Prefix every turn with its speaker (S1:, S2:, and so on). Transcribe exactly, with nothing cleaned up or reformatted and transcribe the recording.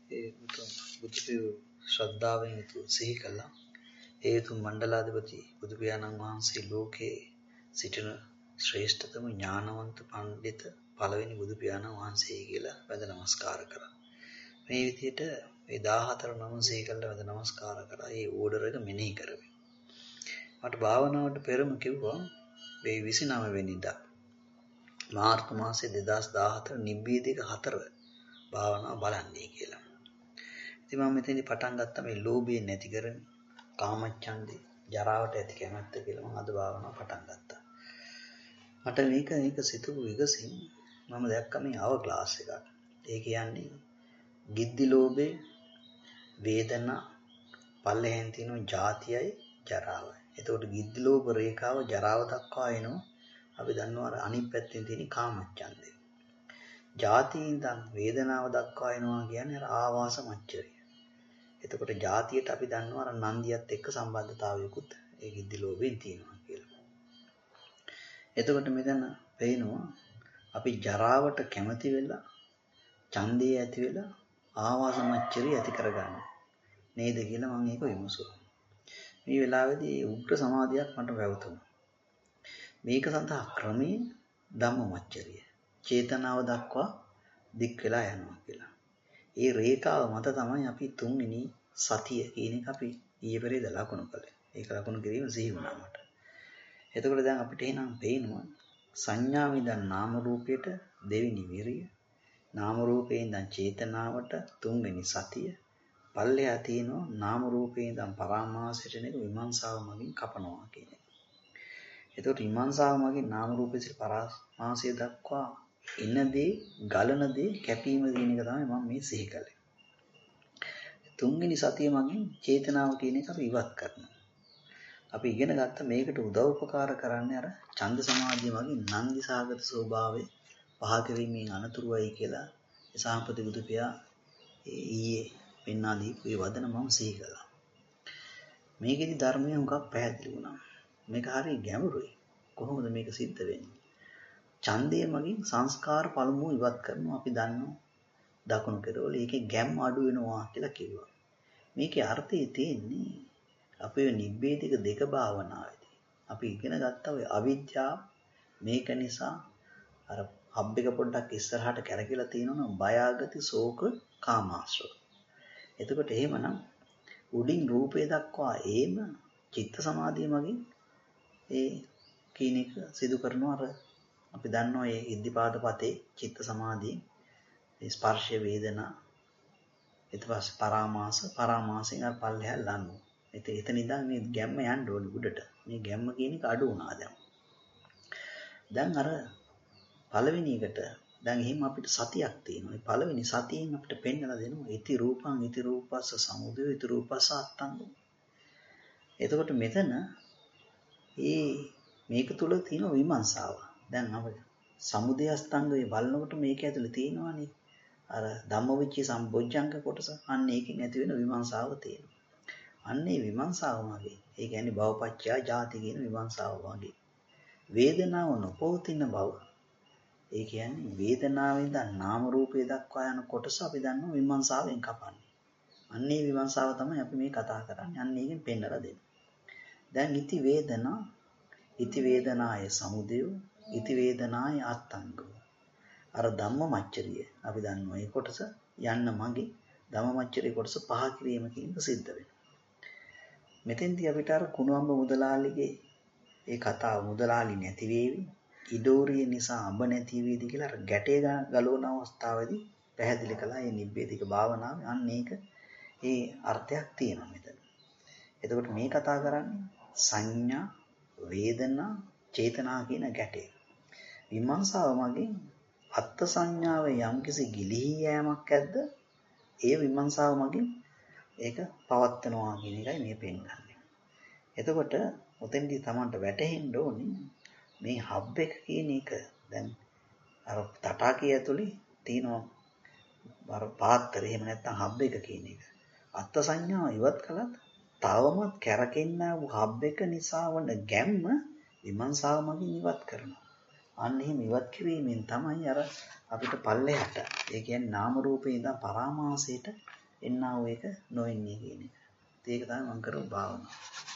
S1: ඒ උතුම් බුදු ශ්‍රද්ධාවෙන් යුතු සිහි කළා. ඒ උතුම් මණ්ඩලාධිපති බුදු පියාණන් වහන්සේ ලෝකේ සිටින ශ්‍රේෂ්ඨතම ඥානවන්ත පඬිත පළවෙනි බුදු පියාණන් වහන්සේ කියලා වැඳ නමස්කාර කරා. මේ විදිහට මේ දාහතර නම සිහි කළා වැඳ නමස්කාර කරා. ඒ ඕඩර් එක මෙනෙහි කරමි. මට භාවනාවට පෙරම කිව්වා මේ විසිනව වෙනිදා මාර්තු මාසේ දෙදාස් දාහතර නිබ්බේධික හතර භාවනාව බලන්නේ කියලා. ඉතින් මම මෙතනදි පටන් ගත්තා මේ ලෝභය නැති කරගෙන කාමච්ඡන්දේ ජරාවට ඇති කැමැත්ත කියලා මම අද භාවනාව පටන් ගත්තා. මට මේක මේක සිතුව විගසින් මම දැක්කා මේ අව ක්ලාස් එකක්. ඒ කියන්නේ ගිද්දි ලෝභේ වේදනා පල්ලෙහෙන් තියෙන ජාතියයි ජරාවයි. එතකොට ගිද්දි ලෝභ රේඛාව ජරාව දක්වා එනවා. අපි දන්නවා අර අනිත් පැත්තෙන් තියෙන කාමච්ඡන්දේ. ජාතියෙන් ඉඳන් වේදනාව දක්වා එනවා කියන්නේ අර ආවාස මච්චරිය. එතකොට ජාතියට අපි දන්නවා අර නන්දියත් එක්ක සම්බන්ධතාවයකුත් ඒ ගිද්දි ලෝභයෙන් තියෙනවා කියලා. එතකොට මෙතන පේනවා අපි ජරාවට කැමති වෙලා ඡන්දේ ඇති වෙලා ආවාස මච්චරිය ඇති කරගන්න නේද කියලා මම ඒක විමසුවා. මේ වෙලාවේදී උග්‍ර සමාධියක් මට වැවතුණා. මේක සඳහා ක්‍රමයෙන් ධම්මමච්චරිය චේතනාව දක්වා දික් වෙලා යනවා කියලා. ඒ රේඛාව මත තමයි අපි තුන්වෙනි සතිය කියන එක අපි ඊයේ පෙරේද ලකුණු කළේ. ඒක ලකුණු කිරීම සිහි වුණා මට. එතකොට දැන් අපිට එහෙනම් පේනවා සංඥාව ඉඳන් නාම රූපයට දෙවෙනි විරිය, නාම රූපේ ඉඳන් චේතනාවට තුන්වෙනි සතිය, පල්ලෙහා තියෙනවා නාම රූපේ ඉඳන් පරාමාසයට නේද විමර්ශාව මගින් කපනවා කියන එක. එතකොට විමර්ශාව මගින් නාම රූපේ සිට පරාමාසය දක්වා එනදී ගලනදී කැපීම කියන එක තමයි මම මේ සිහි කළේ. තුන්වෙනි සතිය මගින් චේතනාව කියන එක අපි ඉවත් කරනවා. අපි ඉගෙන ගත්ත මේකට උදව් උපකාර කරන්නේ අර ඡන්ද සමාධිය මගින් නන්දි සාගත ස්වභාවය පහ කිරීමෙන් අනතුරුයි කියලා සාම්පති බුදු පියා ඊයේ පෙන්වා දීපු ඒ වදන මම සිහි කළා. මේකෙදි ධර්මය උඟක් පැහැදිලි වුණා. මේක හරිය ගැඹුරුයි. කොහොමද මේක සිද්ධ වෙන්නේ? ඡන්දය මගින් සංස්කාර පළමුව ඉවත් කරනවා අපි දන්නවා. දකුණු කෙරවල ඒකේ ගැම් අඩු වෙනවා කියලා කිව්වා. මේකේ අර්ථය තියෙන්නේ අපේ නිබ්බේධික දෙක භාවනාවේදී. අපි ඉගෙන ගත්තා ඔය අවිද්‍යාව මේක නිසා අර හබ් එක පොඩ්ඩක් ඉස්සරහට කැරකිලා තියෙනවනම් බය ආගති ශෝක කාමාශ්‍රව. එතකොට එහෙමනම් උඩින් රූපේ දක්වා ඒම චිත්ත සමාධිය මගින් ඒ කියන එක සිදු කරනවා. අර අපි දන්නවා මේ ඉද්ධිපාද පතේ චිත්ත සමාධිය ස්පර්ශ වේදනා ඊට පස්සේ පරාමාස පරාමාසෙන් අර පල්ලෙහා ලනවා. ඒත් එතන ඉඳන් මේ ගැම්ම යන්න ඕනේ උඩට. මේ ගැම්ම කියන එක අඩු වුණා දැන්. දැන් අර පළවෙනි එකට දැන් එහෙම අපිට සතියක් තියෙනවා. මේ පළවෙනි සතියෙන් අපිට පෙන්නලා දෙනවා ඉති රූපං ඉති රූපස්ස සමුදය ඉති රූපස්ස අත්තංගෝ. එතකොට මෙතන ඒ මේක තුල තියෙන විමර්ශාව. දැන් අපිට සමුදය අස්තංගය බලනකොට මේක ඇතුලේ තියෙනවානේ අර ධම්මවිචේ සම්බොජ්ජංග කොටස. අන්න ඒකෙන් ඇති වෙන විමර්ශාව තියෙනවා. අන්න ඒ විමර්ශාව වගේ. ඒ කියන්නේ භවපච්චය ජාති කියන විමර්ශාව වගේ. වේදනාව නොපවතින බව. ඒ කියන්නේ වේදනාවෙන් දා නාම රූපේ දක්වා යන කොටස අපි දන්නවා විමර්ශාවෙන් කපන්නේ. අන්න ඒ විමර්ශාව තමයි අපි මේ කතා කරන්නේ. අන්න ඒකෙන් පෙන්නලා දෙන්න. දැන් ඉති වේදනා ඉති වේදනාය සමුදය ඉති වේදනාය අත්තංගෝ. අර ධම්මමච්චරිය අපි දන්නවා මේ කොටස යන්න මගේ ධම්මමච්චරිය කොටස පහ කිරීම කියන එක සිද්ධ වෙනවා. මෙතෙන්දී අපිට අර කුණුම්බ මුදලාලිගේ ඒ කතාව මුදලාලි නැති වේවි ඉඩෝරිය නිසා අඹ නැති වේවි කියලා අර ගැටේ ගලවන අවස්ථාවේදී පැහැදිලි කළා මේ නිබ්බේධික භාවනාව. අන්න ඒක ඒ අර්ථයක් තියෙනවා මෙතන. එතකොට මේ කතා කරන්නේ සංඥා වේදනා චේතනා කියන ගැටේ. විමර්ශාව මගින් අත්ත් සංඥාවේ යම්කිසි ගිලිහි යෑමක් ඇද්ද ඒ විමර්ශාව මගින් ඒක පවත්නවා කියන එකයි මේ පෙන්නන්නේ. එතකොට ඔතෙන්දී Tamanට වැටහෙන්න ඕනේ මේ හබ් එක කියන එක දැන් අර තටාකය ඇතුලේ තියෙනවා අර පාත්‍රය එහෙම නැත්නම් හබ් එක කියන එක. අත්ත් සංඥාව ඉවත් කළත් තවමත් කැරකෙන්න වූ හබ් එක නිසා වන ගැම්ම විමර්ශාව මගින් ඉවත් කරනවා. අන්න එහෙම ඉවත් කිරීමෙන් තමයි අර අපිට පල්ලෙහාට ඒ කියන්නේ නාම රූපේ ඉඳන් පරාමාසයට එන්නා වූ එක නොවෙන්නේ කියන එක. ඒක තමයි මම කරපු භාවනාව.